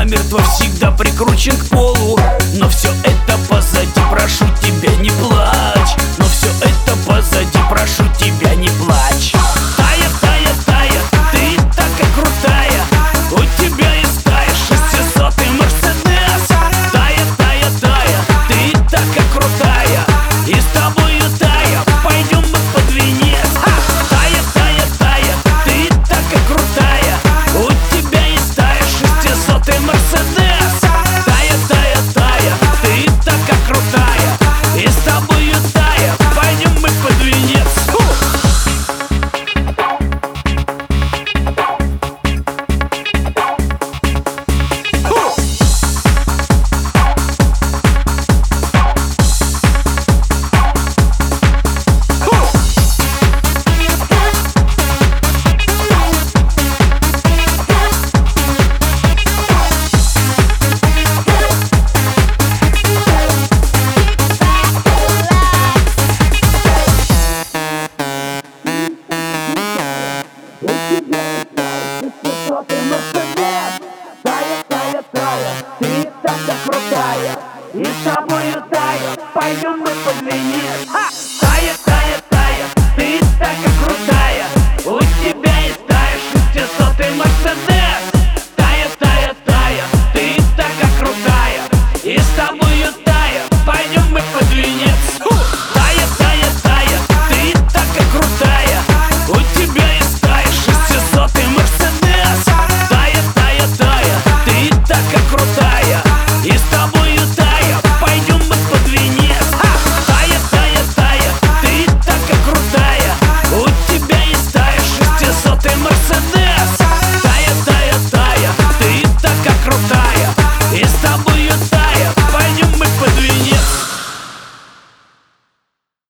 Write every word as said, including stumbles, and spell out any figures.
намертво всегда прикручен к полу. Но все это позади, прошу тебя, не плачь. Но все это позади, прошу тебя, не плачь. Тая, тая, тая, ты такая крутая. У тебя и стая шестисотый Мерседес. Тая, тая, тая, ты такая крутая. И с тобою, Тая, пойдем мы под венец. Тая, тая, тая, ты такая крутая. У тебя и стая шестисотый Мерседес. Тая, тая, тая, ты такая крутая. И с тобою, Тая, пойдем мы под венец. Ты такая крутая, и с тобою, Тая, пойдем мы под венец.